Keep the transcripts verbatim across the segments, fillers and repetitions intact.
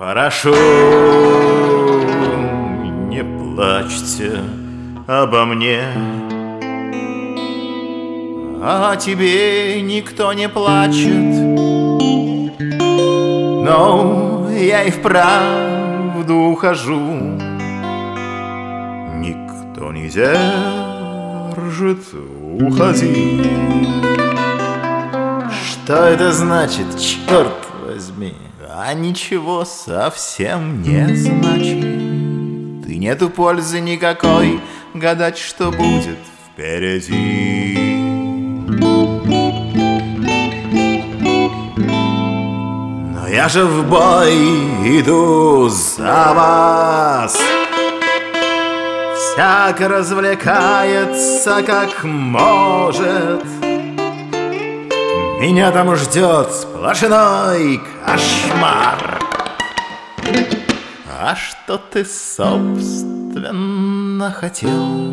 Прошу, не плачьте обо мне, а о тебе никто не плачет. Но я и вправду ухожу, никто не держит, уходи. Что это значит, черт возьми? А ничего совсем не значит. И нету пользы никакой гадать, что будет впереди. Но я же в бой иду за вас. Всяк развлекается как может. Меня там ждет сплошной кошмар. А что ты, собственно, хотел?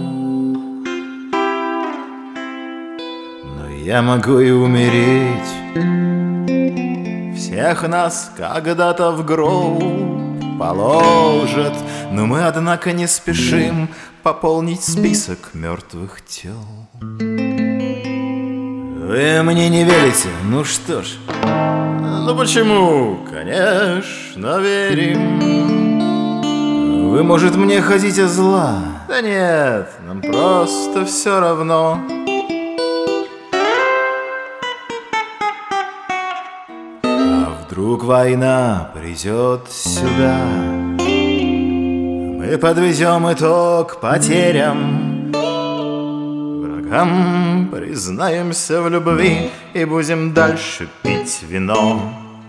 Но я могу и умереть. Всех нас когда-то в гроб положат, но мы, однако, не спешим пополнить список мертвых тел. Вы мне не верите? Ну что ж, ну почему? Конечно, верим. Вы, может, мне хотите зла? Да нет, нам просто все равно. А вдруг война придет сюда? Мы подведем итог потерям. Врагам признаемся в любви и будем дальше пить вино.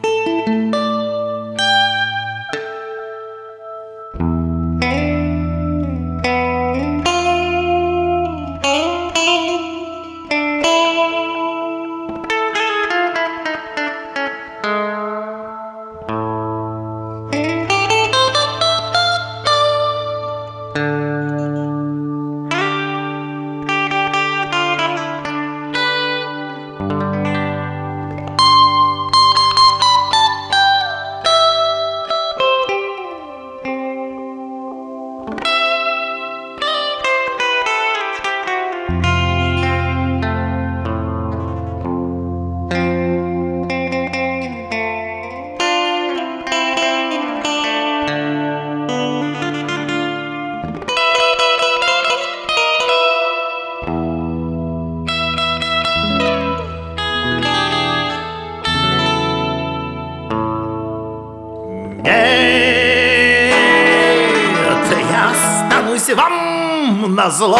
Вам назло.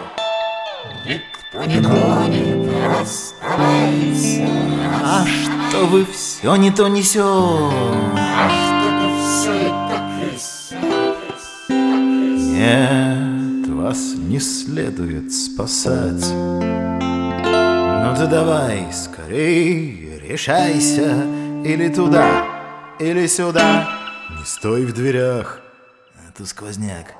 Никто не гонит, оставайся. А что вы все не то несете? А что-то все это несет. Нет, вас не следует спасать. Ну ты давай, скорей, решайся. Или туда, или сюда. Не стой в дверях, это сквозняк.